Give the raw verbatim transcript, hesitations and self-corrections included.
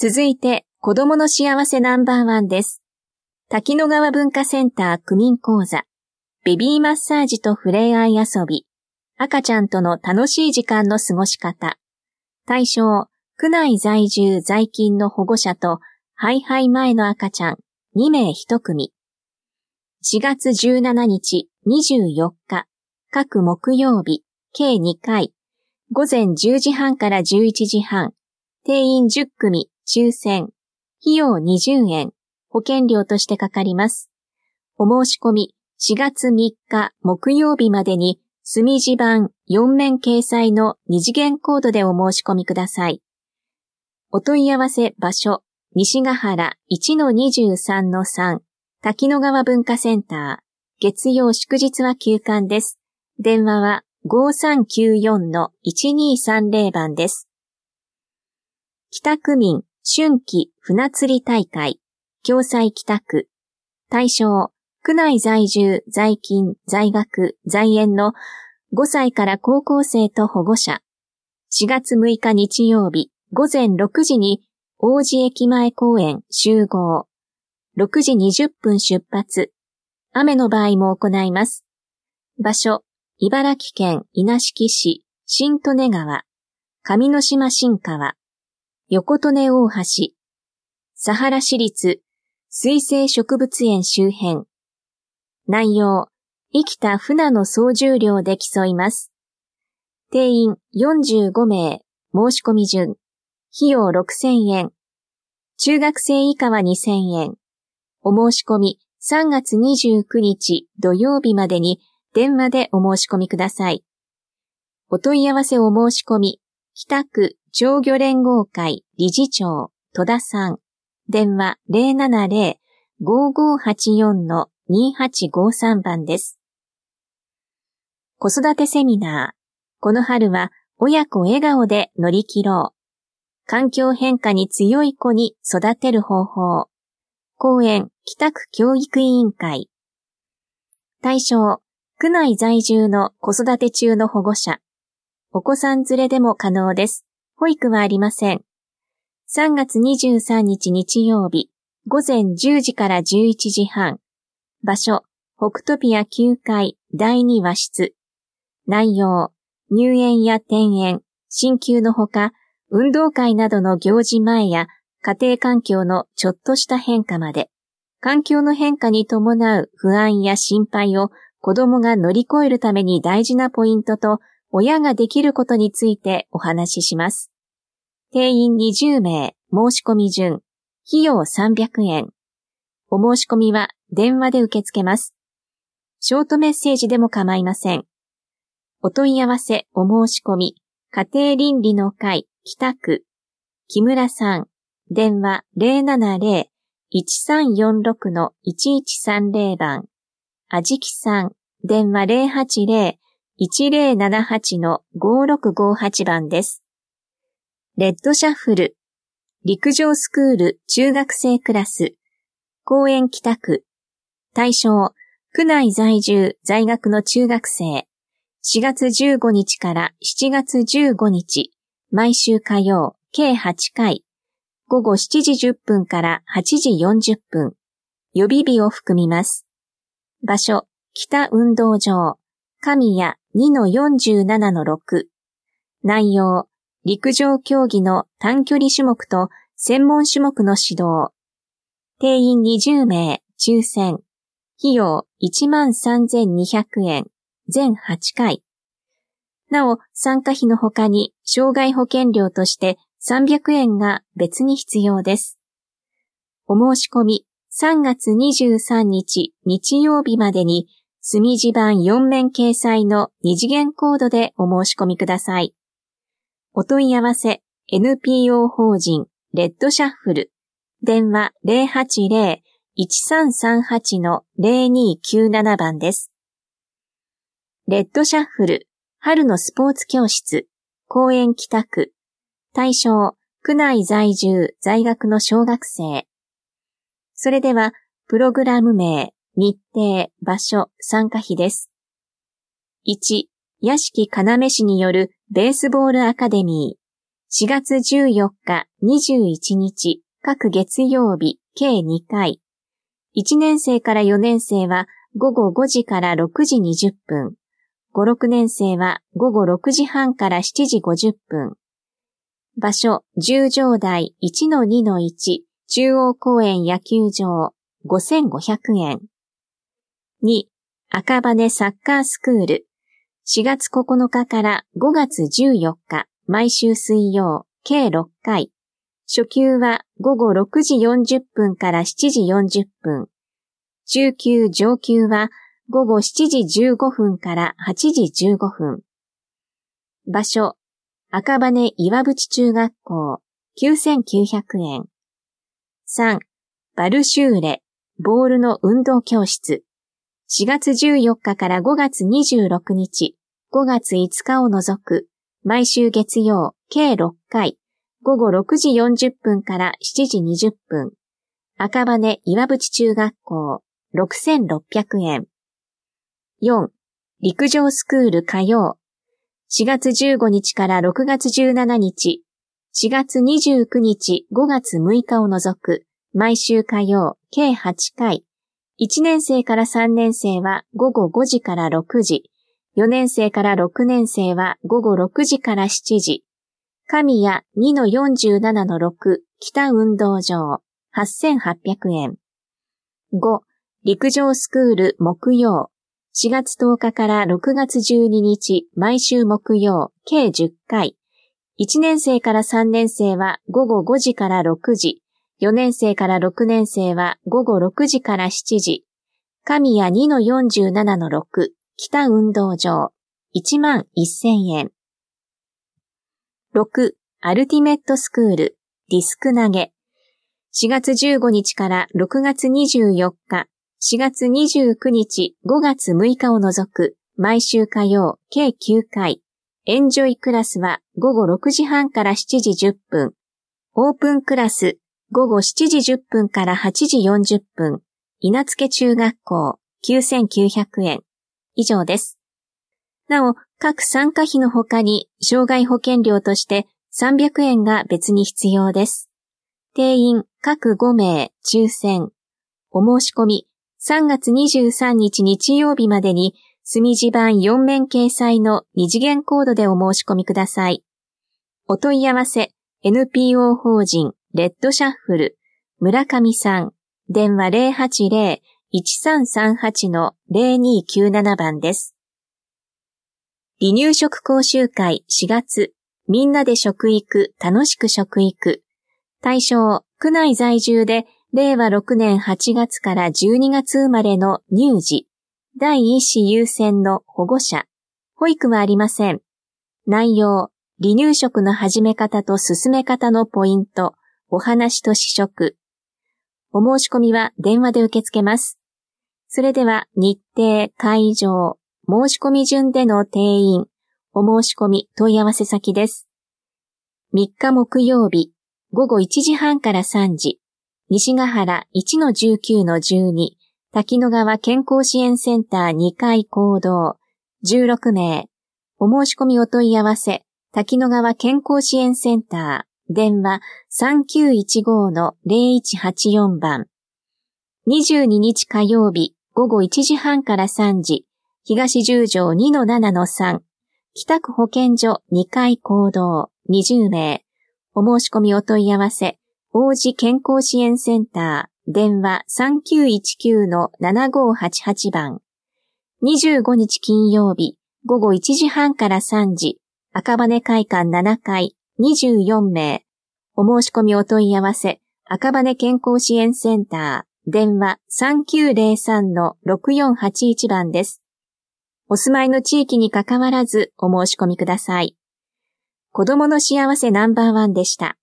続いて、子供の幸せナンバーワンです。滝野川文化センター区民講座、ベビーマッサージとふれあい遊び、赤ちゃんとの楽しい時間の過ごし方。対象、区内在住在勤の保護者と、ハイハイ前の赤ちゃん、にめいひとくみ。しがつじゅうしちにち、にじゅうよっか、各木曜日、計にかい、ごぜんじゅうじはんからじゅういちじはん、定員じゅっくみ、抽選、費用にじゅうえん、保険料としてかかります。お申し込み、しがつみっか木曜日までに、墨字版よんめん掲載の二次元コードでお申し込みください。お問い合わせ場所、西ヶ原 いちのにじゅうさんのさん、滝野川文化センター、月曜祝日は休館です。電話は ごさんきゅうよんのいちにさんぜろ 番です。北区民春季船釣り大会、共済北区、対象、区内在住、在勤、在学、在園のごさいから高校生と保護者。しがつむいか日曜日、ごぜんろくじに王子駅前公園集合。ろくじにじゅっぷん出発。雨の場合も行います。場所、茨城県稲敷市、新利根川、上之島新川、横利根大橋、佐原市立水生植物園周辺。内容、生きた船の総重量で競います。定員よんじゅうごめい、申し込み順、費用ろくせんえん、中学生以下はにせんえん、お申し込みさんがつにじゅうくにち土曜日までに電話でお申し込みください。お問い合わせお申し込み、北区鳥魚連合会理事長戸田さん、電話 ゼロななゼロ ごーごーはちよんのにーはちごーさん 番です。子育てセミナー。この春は親子笑顔で乗り切ろう。環境変化に強い子に育てる方法。公園北区教育委員会。対象、区内在住の子育て中の保護者。お子さん連れでも可能です。保育はありません。さんがつにじゅうさんにち日曜日、ごぜんじゅうじからじゅういちじはん。場所、北トピアきゅうかいだいにわしつ。内容、入園や転園、進級のほか、運動会などの行事前や家庭環境のちょっとした変化まで、環境の変化に伴う不安や心配を子供が乗り越えるために大事なポイントと、親ができることについてお話しします。定員にじゅうめい、申し込み順、費用さんびゃくえん。お申し込みは電話で受け付けます。ショートメッセージでも構いません。お問い合わせお申し込み、家庭倫理の会北区、木村さん、電話 ゼロななゼロ いちさんよんろくのいちいちさんぜろ 番、あじきさん、電話 ゼロはちゼロ いちゼロななはちのごーろくごーはち 番です。レッドシャッフル、陸上スクール中学生クラス、公園北区、対象、区内在住在学の中学生、しがつじゅうごにちからしちがつじゅうごにち、毎週火曜、計はちかい、ごごしちじじゅっぷんからはちじよんじゅっぷん、予備日を含みます。場所、北運動場、神谷 にのよんじゅうななのろく。内容、陸上競技の短距離種目と専門種目の指導。定員にじゅうめい、抽選。費用 いちまんさんぜんにひゃくえん、全はちかい。なお、参加費の他に、障害保険料としてさんびゃくえんが別に必要です。お申し込み、さんがつにじゅうさんにち日曜日までに、墨字版よんめん掲載の二次元コードでお申し込みください。お問い合わせ、エヌピーオー 法人、レッドシャッフル、電話 ゼロはちゼロ いちさんさんはちのゼロにきゅうなな 番です。レッドシャッフル、春のスポーツ教室、公園北区、対象、区内在住、在学の小学生。それでは、プログラム名、日程、場所、参加費です。いち、屋敷要市によるベースボールアカデミー。 しがつじゅうよっか、にじゅういちにち、各月曜日、計にかい。いちねん生からよねん生はごごごじからろくじにじゅっぷん。ご、ろくねん生はごごろくじはんからしちじごじゅっぷん。場所、十条台 いちのにのいち 中央公園野球場ごせんごひゃくえん。に、赤羽サッカースクール。しがつここのかからごがつじゅうよっか、毎週水曜、計ろっかい。初級はごごろくじよんじゅっぷんからしちじよんじゅっぷん。中級上級はごごしちじじゅうごふんからはちじじゅうごふん。場所、赤羽岩淵中学校きゅうせんきゅうひゃくえん。さん、バルシューレ、ボールの運動教室。しがつじゅうよっかからごがつにじゅうろくにち、ごがついつかを除く、毎週月曜、計ろっかい、ごごろくじよんじゅっぷんからしちじにじゅっぷん。赤羽岩淵中学校ろくせんろっぴゃくえん。よん、陸上スクール火曜。しがつじゅうごにちからろくがつじゅうしちにち、しがつにじゅうくにち、ごがつむいかを除く、毎週火曜、計はちかい。いちねん生からさんねん生はごごごじからろくじ、よねん生からろくねん生はごごろくじからしちじ。神谷 にのよんじゅうななのろく 北運動場はっせんはっぴゃくえん。ご、陸上スクール木曜。しがつとおかからろくがつじゅうににち、毎週木曜、計じゅっかい。いちねん生からさんねん生はごごごじからろくじ、よねん生からろくねん生はごごろくじからしちじ。神谷 にのよんじゅうななのろく、北運動場いちまんせんえん。ろく、アルティメットスクール、ディスク投げ。しがつじゅうごにちからろくがつにじゅうよっか、しがつにじゅうくにち、ごがつむいかを除く、毎週火曜、計きゅうかい。エンジョイクラスはごごろくじはんからしちじじゅっぷん。オープンクラス、ごごしちじじゅっぷんからはちじよんじゅっぷん。稲付中学校きゅうせんきゅうひゃくえん。以上です。なお、各参加費の他に、障害保険料としてさんびゃくえんが別に必要です。定員各ごめい抽選。お申し込み、さんがつにじゅうさんにち日曜日までに、墨字版よんめん掲載の二次元コードでお申し込みください。お問い合わせ、エヌピーオー 法人、レッドシャッフル、村上さん、電話 ゼロはちゼロ いちさんさんはち のゼロにきゅうななばんです。離乳食講習会しがつ、みんなで食育、楽しく食育。対象、区内在住で、れいわろくねんはちがつからじゅうにがつ生まれの乳児、第一子優先の保護者。保育はありません。内容、離乳食の始め方と進め方のポイント、お話と試食。お申し込みは電話で受け付けます。それでは日程、会場、申し込み順での定員、お申し込み問い合わせ先です。みっか木曜日、ごごいちじはんからさんじ、西ヶ原 いちのじゅうきゅうのじゅうに、滝野川健康支援センターにかい講堂、じゅうろくめい。お申し込みお問い合わせ、滝野川健康支援センター、電話 さんきゅういちごのゼロいちはちよん 番。にじゅうににち火曜日、ごごいちじはんからさんじ、東十条 にのななのさん、北区保健所にかい講堂にじゅうめい。お申し込みお問い合わせ、王子健康支援センター、電話 さんきゅういちきゅうのななごはちはち 番。にじゅうごにち金曜日、ごごいちじはんからさんじ、赤羽会館ななかい、にじゅうよんめい。お申し込みお問い合わせ、赤羽健康支援センター、電話 さんきゅうゼロさんのろくよんはちいち 番です。お住まいの地域にかかわらずお申し込みください。子供の幸せナンバーワンでした。